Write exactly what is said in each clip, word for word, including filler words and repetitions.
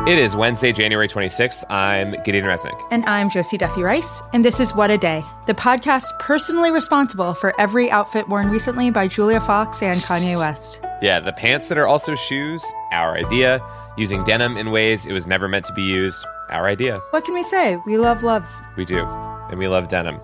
It is Wednesday, January twenty-sixth. I'm Gideon Resnick. And I'm Josie Duffy Rice. And this is What a Day, the podcast personally responsible for every outfit worn recently by Julia Fox and Kanye West. Yeah, the pants that are also shoes, our idea. Using denim in ways it was never meant to be used, our idea. What can we say? We love love. We do. And we love denim.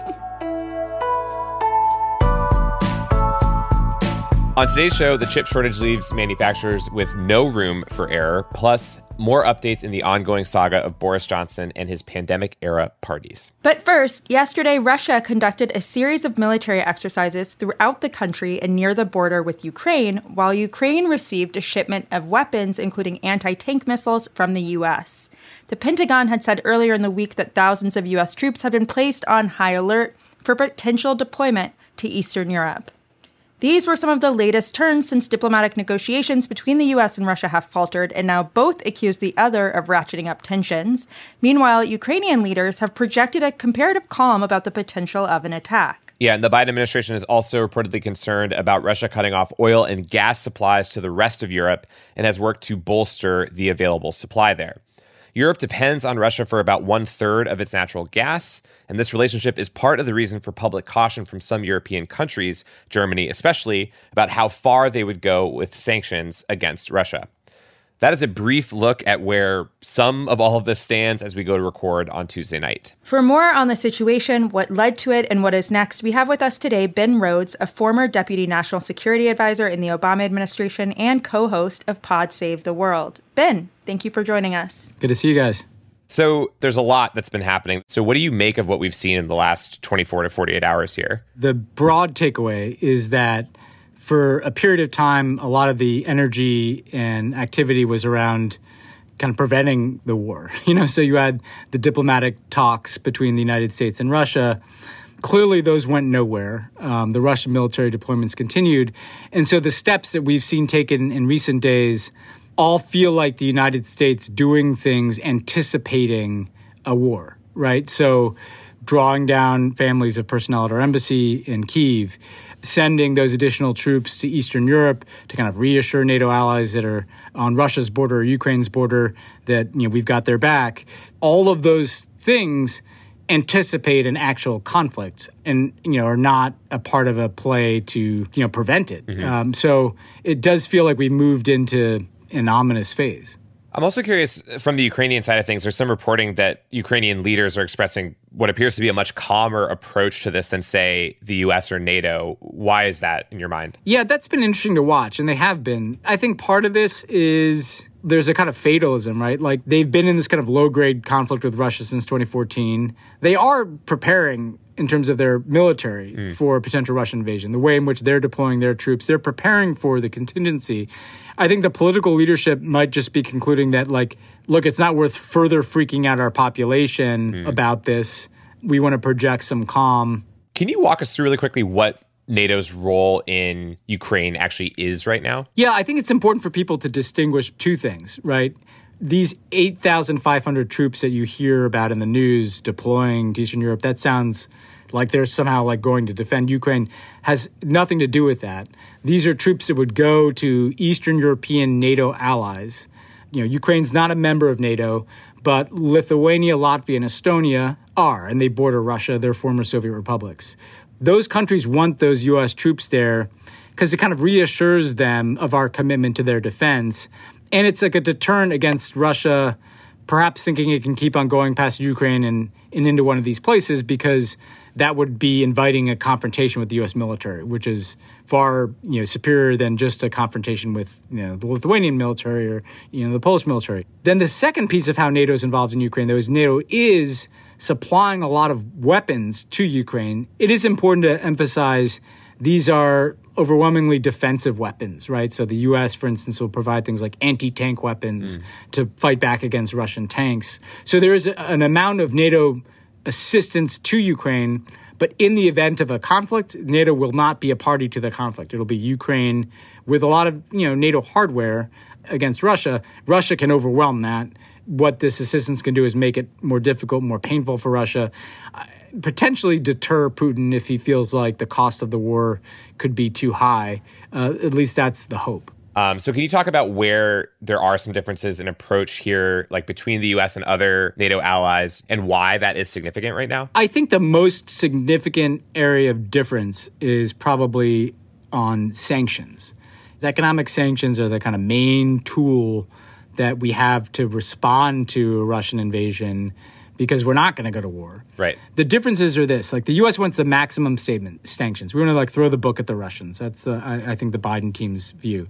On today's show, the chip shortage leaves manufacturers with no room for error, plus more updates in the ongoing saga of Boris Johnson and his pandemic-era parties. But first, yesterday, Russia conducted a series of military exercises throughout the country and near the border with Ukraine, while Ukraine received a shipment of weapons, including anti-tank missiles, from the U S. The Pentagon had said earlier in the week that thousands of U S troops had been placed on high alert for potential deployment to Eastern Europe. These were some of the latest turns since diplomatic negotiations between the U S and Russia have faltered, and now both accuse the other of ratcheting up tensions. Meanwhile, Ukrainian leaders have projected a comparative calm about the potential of an attack. Yeah, and the Biden administration is also reportedly concerned about Russia cutting off oil and gas supplies to the rest of Europe and has worked to bolster the available supply there. Europe depends on Russia for about one-third of its natural gas, and this relationship is part of the reason for public caution from some European countries, Germany especially, about how far they would go with sanctions against Russia. That is a brief look at where some of all of this stands as we go to record on Tuesday night. For more on the situation, what led to it, and what is next, we have with us today Ben Rhodes, a former Deputy National Security Advisor in the Obama administration and co-host of Pod Save the World. Ben, thank you for joining us. Good to see you guys. So there's a lot that's been happening. So what do you make of what we've seen in the last twenty-four to forty-eight hours here? The broad takeaway is that for a period of time, a lot of the energy and activity was around kind of preventing the war. You know, so you had the diplomatic talks between the United States and Russia. Clearly, those went nowhere. Um, the Russian military deployments continued. And so the steps that we've seen taken in recent days all feel like the United States doing things anticipating a war, right? So drawing down families of personnel at our embassy in Kyiv, sending those additional troops to Eastern Europe to kind of reassure NATO allies that are on Russia's border or Ukraine's border that, you know, we've got their back. All of those things anticipate an actual conflict and, you know, are not a part of a play to, you know, prevent it. Mm-hmm. Um, so it does feel like we moved into an ominous phase. I'm also curious, from the Ukrainian side of things, there's some reporting that Ukrainian leaders are expressing what appears to be a much calmer approach to this than, say, the U S or NATO. Why is that in your mind? Yeah, that's been interesting to watch, and they have been. I think part of this is there's a kind of fatalism, right? Like, they've been in this kind of low-grade conflict with Russia since twenty fourteen. They are preparing in terms of their military mm. for a potential Russian invasion, the way in which they're deploying their troops. They're preparing for the contingency. I think the political leadership might just be concluding that, like, look, it's not worth further freaking out our population mm. about this. We want to project some calm. Can you walk us through really quickly what NATO's role in Ukraine actually is right now? Yeah, I think it's important for people to distinguish two things, right? These eight thousand five hundred troops that you hear about in the news deploying to Eastern Europe, that sounds like they're somehow like going to defend Ukraine, has nothing to do with that. These are troops that would go to Eastern European NATO allies. You know, Ukraine's not a member of NATO, but Lithuania, Latvia, and Estonia are, and they border Russia, they're former Soviet republics. Those countries want those U S troops there because it kind of reassures them of our commitment to their defense. And it's like a deterrent against Russia perhaps thinking it can keep on going past Ukraine and, and into one of these places, because that would be inviting a confrontation with the U S military, which is far, you know, superior than just a confrontation with, you know, the Lithuanian military or, you know, the Polish military. Then the second piece of how NATO is involved in Ukraine, though, is NATO is supplying a lot of weapons to Ukraine. It is important to emphasize these are overwhelmingly defensive weapons, right? So the U S, for instance, will provide things like anti-tank weapons mm. to fight back against Russian tanks. So there is an amount of NATO assistance to Ukraine, but in the event of a conflict, NATO will not be a party to the conflict. It'll be Ukraine with a lot of, you know, NATO hardware against Russia. Russia can overwhelm that. What this assistance can do is make it more difficult, more painful for Russia, uh, potentially deter Putin if he feels like the cost of the war could be too high. Uh, at least that's the hope. Um, so can you talk about where there are some differences in approach here, like between the U S and other NATO allies, and why that is significant right now? I think the most significant area of difference is probably on sanctions. Economic sanctions are the kind of main tool that we have to respond to a Russian invasion because we're not going to go to war. Right. The differences are this. Like, the U S wants the maximum statement sanctions. We want to, like, throw the book at the Russians. That's, the, I, I think, the Biden team's view.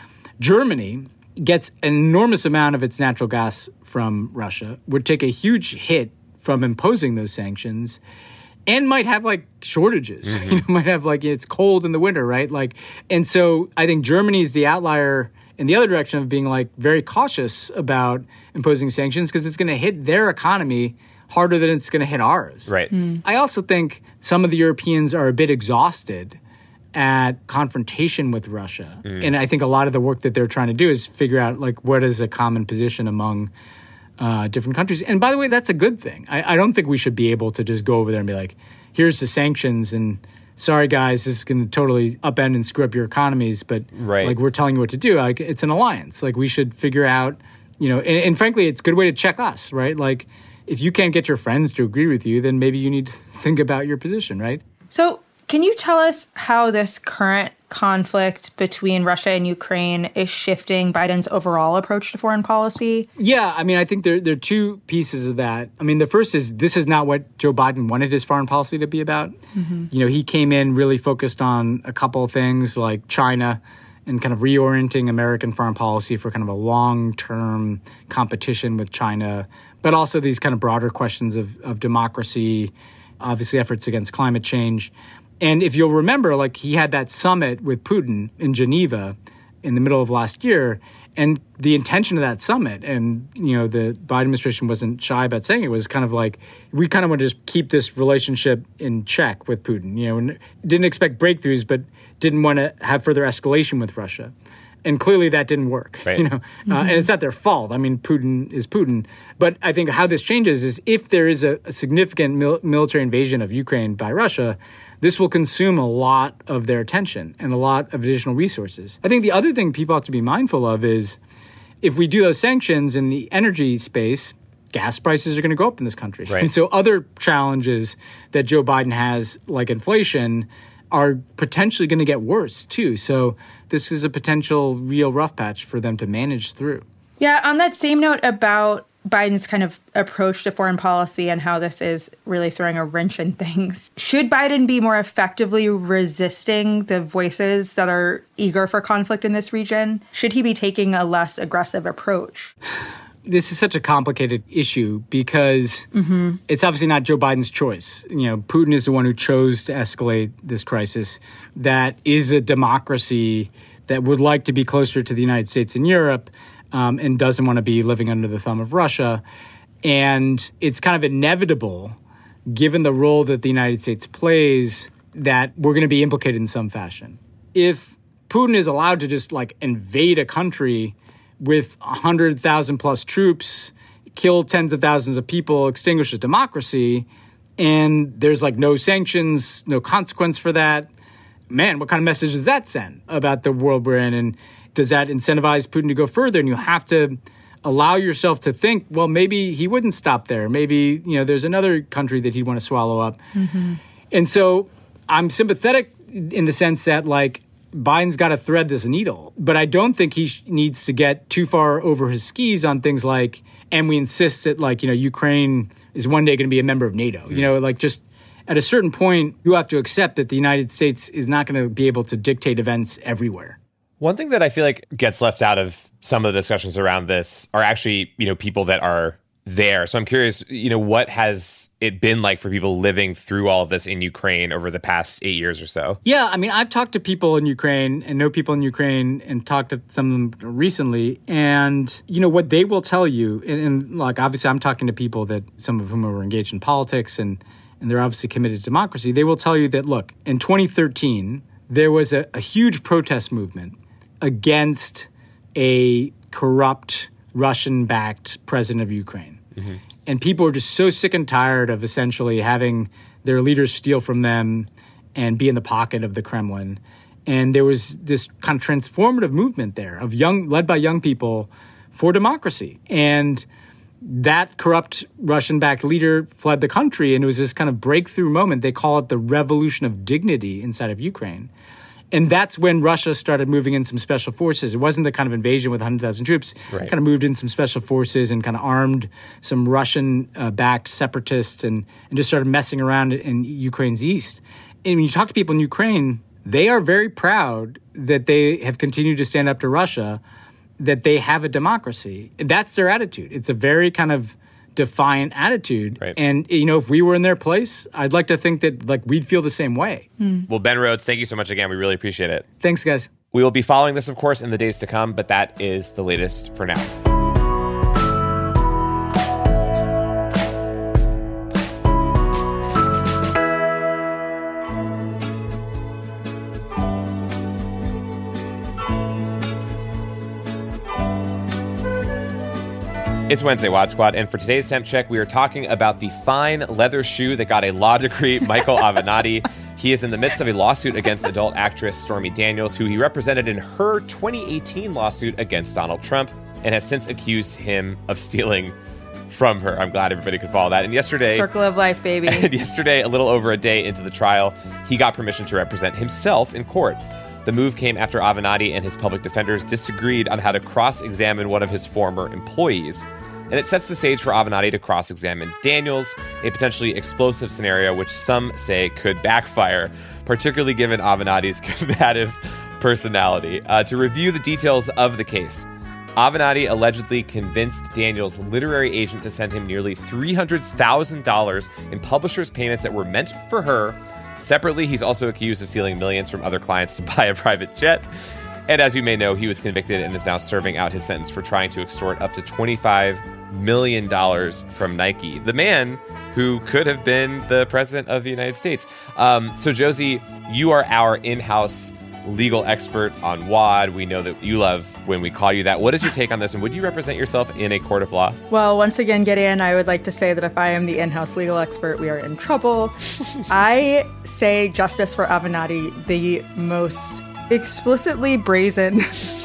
Germany gets an enormous amount of its natural gas from Russia, would take a huge hit from imposing those sanctions, and might have, like, shortages. Mm-hmm. You know, might have, like, it's cold in the winter, right? Like, and so I think Germany is the outlier in the other direction of being, like, very cautious about imposing sanctions because it's going to hit their economy harder than it's going to hit ours. Right. Mm. I also think some of the Europeans are a bit exhausted at confrontation with Russia. Mm. And I think a lot of the work that they're trying to do is figure out, like, what is a common position among uh, different countries. And by the way, that's a good thing. I, I don't think we should be able to just go over there and be like, here's the sanctions and sorry, guys, this is going to totally upend and screw up your economies, but right. like, we're telling you what to do. Like, it's an alliance. Like, we should figure out, you know, and, and frankly, it's a good way to check us, right? Like, if you can't get your friends to agree with you, then maybe you need to think about your position, right? So can you tell us how this current conflict between Russia and Ukraine is shifting Biden's overall approach to foreign policy? Yeah, I mean, I think there, there are two pieces of that. I mean, the first is this is not what Joe Biden wanted his foreign policy to be about. Mm-hmm. You know, he came in really focused on a couple of things like China and kind of reorienting American foreign policy for kind of a long-term competition with China, but also these kind of broader questions of, of democracy, obviously efforts against climate change. And if you'll remember, like, he had that summit with Putin in Geneva in the middle of last year, and the intention of that summit, and, you know, the Biden administration wasn't shy about saying it, was kind of like, we kind of want to just keep this relationship in check with Putin, you know, and didn't expect breakthroughs, but didn't want to have further escalation with Russia. And clearly that didn't work, right. you know, mm-hmm. uh, and it's not their fault. I mean, Putin is Putin. But I think how this changes is if there is a, a significant mil- military invasion of Ukraine by Russia, this will consume a lot of their attention and a lot of additional resources. I think the other thing people have to be mindful of is if we do those sanctions in the energy space, gas prices are going to go up in this country. Right. And so other challenges that Joe Biden has, like inflation, are potentially going to get worse, too. So this is a potential real rough patch for them to manage through. Yeah, on that same note about Biden's kind of approach to foreign policy and how this is really throwing a wrench in things, should Biden be more effectively resisting the voices that are eager for conflict in this region? Should he be taking a less aggressive approach? This is such a complicated issue because mm-hmm. it's obviously not Joe Biden's choice. You know, Putin is the one who chose to escalate this crisis. That is a democracy that would like to be closer to the United States and Europe um, and doesn't want to be living under the thumb of Russia. And it's kind of inevitable, given the role that the United States plays, that we're going to be implicated in some fashion. If Putin is allowed to just, like, invade a country with one hundred thousand plus troops, kill tens of thousands of people, extinguishes democracy, and there's, like, no sanctions, no consequence for that, man, what kind of message does that send about the world we're in? And does that incentivize Putin to go further? And you have to allow yourself to think, well, maybe he wouldn't stop there. Maybe, you know, there's another country that he'd want to swallow up. Mm-hmm. And so I'm sympathetic in the sense that, like, Biden's got to thread this needle, but I don't think he sh- needs to get too far over his skis on things like, and we insist that, like, you know, Ukraine is one day going to be a member of NATO. Mm-hmm. You know, like, just at a certain point, you have to accept that the United States is not going to be able to dictate events everywhere. One thing that I feel like gets left out of some of the discussions around this are actually, you know, people that are there. So I'm curious, you know, what has it been like for people living through all of this in Ukraine over the past eight years or so? Yeah, I mean, I've talked to people in Ukraine and know people in Ukraine and talked to some of them recently. And, you know, what they will tell you, and, and like, obviously I'm talking to people that some of whom are engaged in politics and, and they're obviously committed to democracy. They will tell you that, look, in twenty thirteen, there was a, a huge protest movement against a corrupt Russian-backed president of Ukraine. Mm-hmm. And people are just so sick and tired of essentially having their leaders steal from them and be in the pocket of the Kremlin. And there was this kind of transformative movement there of young, led by young people for democracy. And that corrupt Russian-backed leader fled the country, and it was this kind of breakthrough moment. They call it the revolution of dignity inside of Ukraine. And that's when Russia started moving in some special forces. It wasn't the kind of invasion with one hundred thousand troops. Right. It kind of moved in some special forces and kind of armed some Russian-backed separatists and, and just started messing around in Ukraine's east. And when you talk to people in Ukraine, they are very proud that they have continued to stand up to Russia, that they have a democracy. That's their attitude. It's a very kind of defiant attitude. Right. And, you know, if we were in their place, I'd like to think that, like, we'd feel the same way. Mm. Well, Ben Rhodes, thank you so much again. We really appreciate it. Thanks, guys. We will be following this, of course, in the days to come, but that is the latest for now. It's Wednesday, Wad Squad, and for today's Temp Check, we are talking about the fine leather shoe that got a law degree, Michael Avenatti. He is in the midst of a lawsuit against adult actress Stormy Daniels, who he represented in her twenty eighteen lawsuit against Donald Trump, and has since accused him of stealing from her. I'm glad everybody could follow that. And yesterday... Circle of life, baby. And yesterday, a little over a day into the trial, he got permission to represent himself in court. The move came after Avenatti and his public defenders disagreed on how to cross-examine one of his former employees. And it sets the stage for Avenatti to cross-examine Daniels, a potentially explosive scenario which some say could backfire, particularly given Avenatti's combative personality. Uh, to review the details of the case, Avenatti allegedly convinced Daniels' literary agent to send him nearly three hundred thousand dollars in publishers' payments that were meant for her. Separately, he's also accused of stealing millions from other clients to buy a private jet. And as you may know, he was convicted and is now serving out his sentence for trying to extort up to twenty-five million dollars from Nike, the man who could have been the president of the United States. Um, so, Josie, you are our in-house legal expert on W A D. We know that you love when we call you that. What is your take on this, and would you represent yourself in a court of law? Well, once again, Gideon, I would like to say that if I am the in-house legal expert, we are in trouble. I say justice for Avenatti, the most explicitly brazen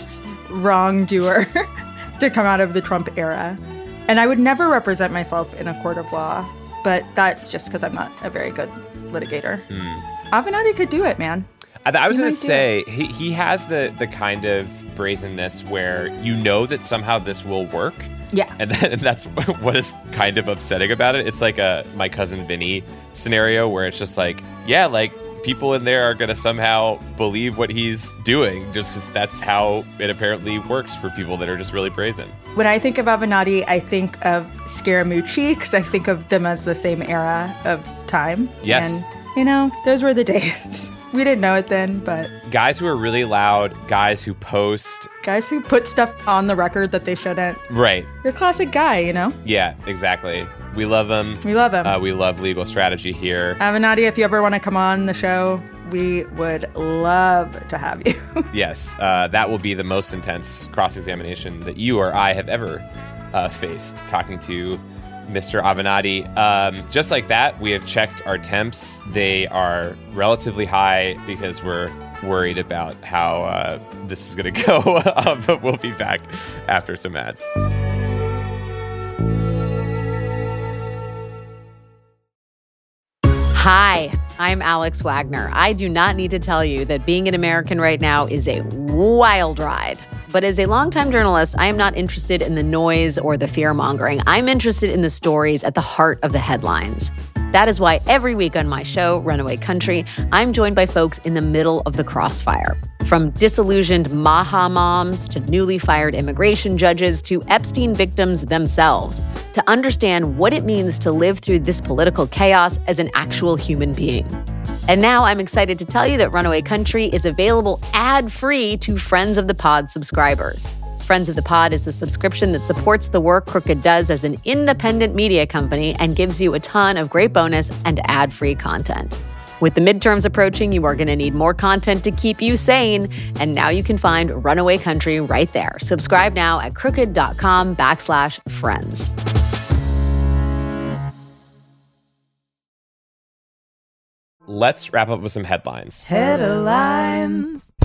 wrongdoer to come out of the Trump era. And I would never represent myself in a court of law, but that's just because I'm not a very good litigator. Mm. Avenatti could do it, man. I, th- I was going to do say, he, he has the, the kind of brazenness where you know that somehow this will work. Yeah. And, that, and that's what is kind of upsetting about it. It's like a My Cousin Vinny scenario where it's just like, yeah, like, people in there are going to somehow believe what he's doing just because that's how it apparently works for people that are just really brazen. When I think of Avenatti, I think of Scaramucci because I think of them as the same era of time. Yes. And, you know, those were the days. We didn't know it then, but... Guys who are really loud, guys who post... Guys who put stuff on the record that they shouldn't. Right. You're a classic guy, you know? Yeah, exactly. We love him. We love him. Uh, we love legal strategy here. Avenatti, if you ever want to come on the show, we would love to have you. Yes, uh, that will be the most intense cross-examination that you or I have ever uh, faced, talking to Mister Avenatti. Um, just like that, we have checked our temps. They are relatively high because we're worried about how uh, this is going to go. uh, but we'll be back after some ads. Hi, I'm Alex Wagner. I do not need to tell you that being an American right now is a wild ride. But as a longtime journalist, I am not interested in the noise or the fear-mongering. I'm interested in the stories at the heart of the headlines. That is why every week on my show, Runaway Country, I'm joined by folks in the middle of the crossfire. From disillusioned Maha moms to newly fired immigration judges to Epstein victims themselves, to understand what it means to live through this political chaos as an actual human being. And now I'm excited to tell you that Runaway Country is available ad-free to Friends of the Pod subscribers. Friends of the Pod is the subscription that supports the work Crooked does as an independent media company and gives you a ton of great bonus and ad-free content. With the midterms approaching, you are going to need more content to keep you sane, and now you can find Runaway Country right there. Subscribe now at crooked.com backslash friends. Let's wrap up with some headlines. Headlines.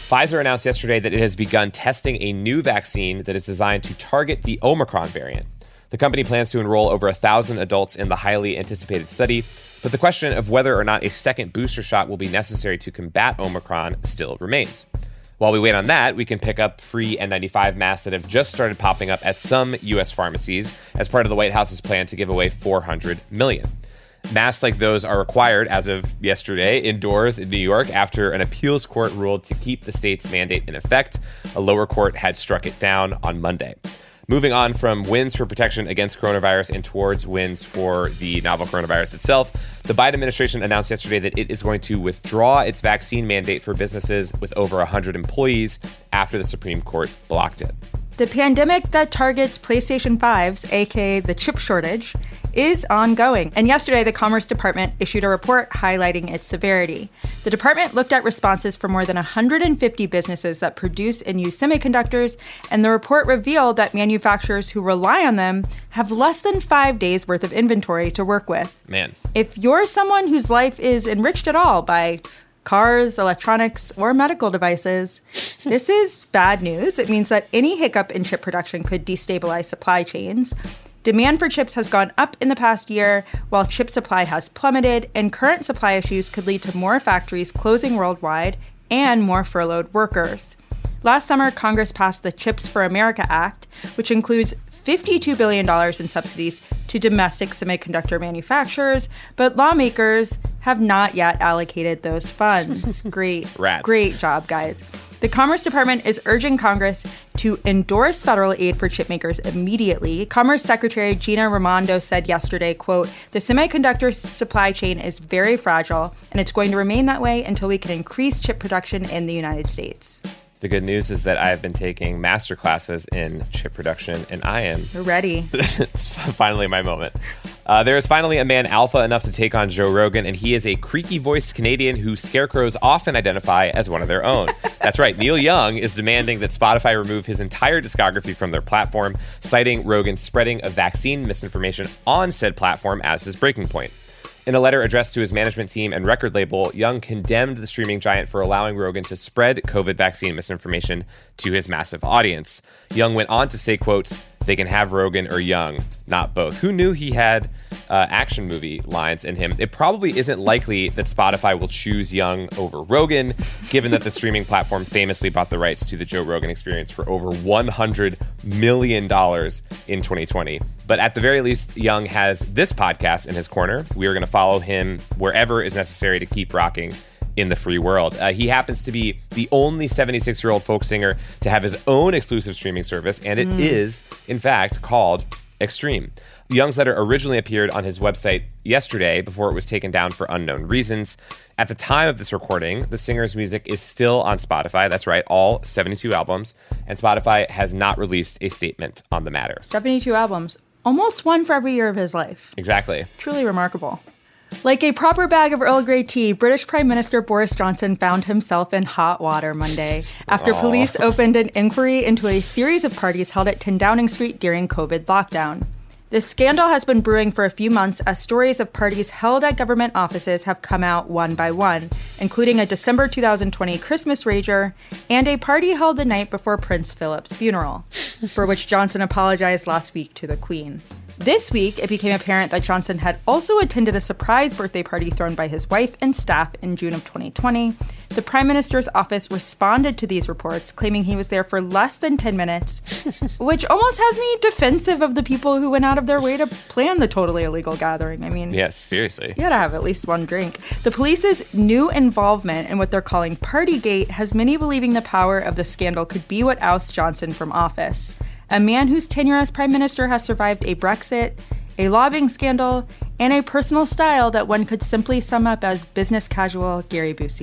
Pfizer announced yesterday that it has begun testing a new vaccine that is designed to target the Omicron variant. The company plans to enroll over one thousand adults in the highly anticipated study, but the question of whether or not a second booster shot will be necessary to combat Omicron still remains. While we wait on that, we can pick up free N ninety-five masks that have just started popping up at some U S pharmacies as part of the White House's plan to give away four hundred million. Masks like those are required as of yesterday indoors in New York after an appeals court ruled to keep the state's mandate in effect. A lower court had struck it down on Monday. Moving on from wins for protection against coronavirus and towards wins for the novel coronavirus itself, the Biden administration announced yesterday that it is going to withdraw its vaccine mandate for businesses with over one hundred employees after the Supreme Court blocked it. The pandemic that targets PlayStation fives, aka the chip shortage, is ongoing. And yesterday, the Commerce Department issued a report highlighting its severity. The department looked at responses from more than one hundred fifty businesses that produce and use semiconductors, and the report revealed that manufacturers who rely on them have less than five days worth of inventory to work with. Man. If you're someone whose life is enriched at all by cars, electronics, or medical devices, this is bad news. It means that any hiccup in chip production could destabilize supply chains. Demand for chips has gone up in the past year, while chip supply has plummeted, and current supply issues could lead to more factories closing worldwide and more furloughed workers. Last summer, Congress passed the Chips for America Act, which includes fifty-two billion dollars in subsidies to domestic semiconductor manufacturers, but lawmakers have not yet allocated those funds. Great. Rats. Great job, guys. The Commerce Department is urging Congress to endorse federal aid for chipmakers immediately. Commerce Secretary Gina Raimondo said yesterday, quote, "The semiconductor supply chain is very fragile, and it's going to remain that way until we can increase chip production in the United States." The good news is that I have been taking master classes in chip production, and I am ready. It's finally my moment. Uh, there is finally a man alpha enough to take on Joe Rogan, and he is a creaky-voiced Canadian who scarecrows often identify as one of their own. That's right. Neil Young is demanding that Spotify remove his entire discography from their platform, citing Rogan's spreading of vaccine misinformation on said platform as his breaking point. In a letter addressed to his management team and record label, Young condemned the streaming giant for allowing Rogan to spread COVID vaccine misinformation to his massive audience. Young went on to say, quote, "They can have Rogan or Young, not both." Who knew he had uh, action movie lines in him? It probably isn't likely that Spotify will choose Young over Rogan, given that the streaming platform famously bought the rights to the Joe Rogan Experience for over one hundred million dollars in twenty twenty. But at the very least, Young has this podcast in his corner. We are going to follow him wherever is necessary to keep rocking in the free world. Uh, he happens to be the only seventy-six-year-old folk singer to have his own exclusive streaming service, and it mm. is, in fact, called Extreme. Young's letter originally appeared on his website yesterday before it was taken down for unknown reasons. At the time of this recording, the singer's music is still on Spotify. That's right, all seventy-two albums, and Spotify has not released a statement on the matter. seventy-two albums, almost one for every year of his life. Exactly. Truly remarkable. Like a proper bag of Earl Grey tea, British Prime Minister Boris Johnson found himself in hot water Monday after Aww. police opened an inquiry into a series of parties held at ten Downing Street during COVID lockdown. This scandal has been brewing for a few months as stories of parties held at government offices have come out one by one, including a December two thousand twenty Christmas rager and a party held the night before Prince Philip's funeral, for which Johnson apologized last week to the Queen. This week, it became apparent that Johnson had also attended a surprise birthday party thrown by his wife and staff in June of twenty twenty. The Prime Minister's office responded to these reports, claiming he was there for less than ten minutes, which almost has me defensive of the people who went out of their way to plan the totally illegal gathering. I mean, yes, seriously. You gotta have at least one drink. The police's new involvement in what they're calling Partygate has many believing the power of the scandal could be what ousts Johnson from office. A man whose tenure as prime minister has survived a Brexit, a lobbying scandal, and a personal style that one could simply sum up as business casual Gary Busey.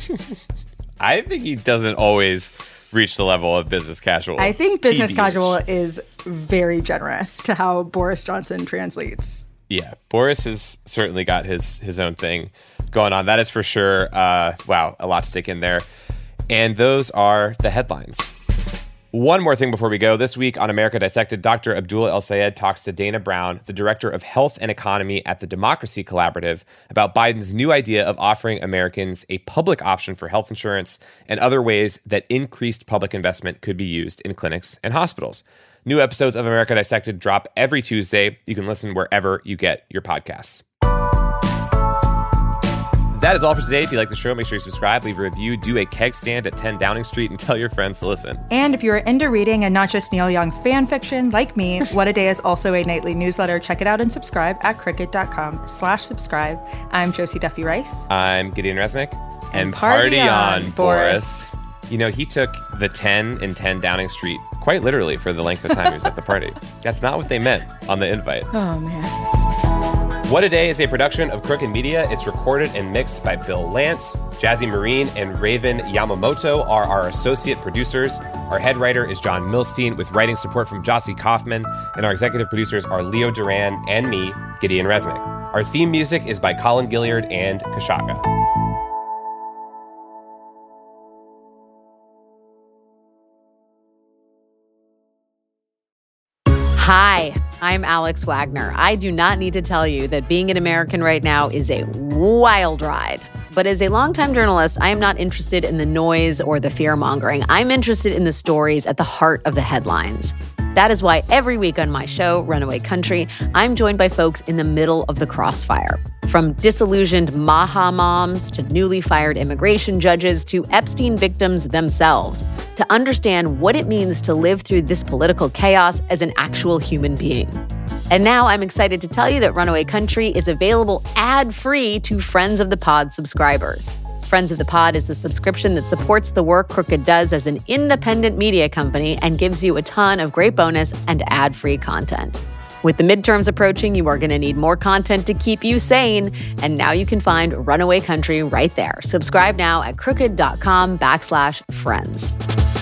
I think he doesn't always reach the level of business casual. I think business T B H. casual is very generous to how Boris Johnson translates. Yeah, Boris has certainly got his his own thing going on. That is for sure. Uh, wow, a lot to stick in there. And those are the headlines. One more thing before we go. This week on America Dissected, Doctor Abdul El-Sayed talks to Dana Brown, the director of health and economy at the Democracy Collaborative, about Biden's new idea of offering Americans a public option for health insurance and other ways that increased public investment could be used in clinics and hospitals. New episodes of America Dissected drop every Tuesday. You can listen wherever you get your podcasts. That is all for today. If you like the show, make sure you subscribe, leave a review, do a keg stand at ten Downing Street, and tell your friends to listen. And if you're into reading and not just Neil Young fan fiction like me, What a Day is also a nightly newsletter. Check it out and subscribe at crooked.com slash subscribe. I'm Josie Duffy Rice. I'm Gideon Resnick. And, and party, party on, on, Boris. Boris. You know, he took the ten in ten Downing Street quite literally for the length of time he was at the party. That's not what they meant on the invite. Oh, man. What a Day is a production of Crooked Media. It's recorded and mixed by Bill Lance. Jazzy Marine and Raven Yamamoto are our associate producers. Our head writer is John Milstein, with writing support from Jossie Kaufman. And our executive producers are Leo Duran and me, Gideon Resnick. Our theme music is by Colin Gilliard and Kashaka. Hi, I'm Alex Wagner. I do not need to tell you that being an American right now is a wild ride. But as a longtime journalist, I am not interested in the noise or the fear-mongering. I'm interested in the stories at the heart of the headlines. That is why every week on my show, Runaway Country, I'm joined by folks in the middle of the crossfire. From disillusioned Maha moms to newly fired immigration judges to Epstein victims themselves, to understand what it means to live through this political chaos as an actual human being. And now I'm excited to tell you that Runaway Country is available ad-free to Friends of the Pod subscribers. Friends of the Pod is the subscription that supports the work Crooked does as an independent media company and gives you a ton of great bonus and ad-free content. With the midterms approaching, you are going to need more content to keep you sane. And now you can find Runaway Country right there. Subscribe now at crooked.com backslash friends.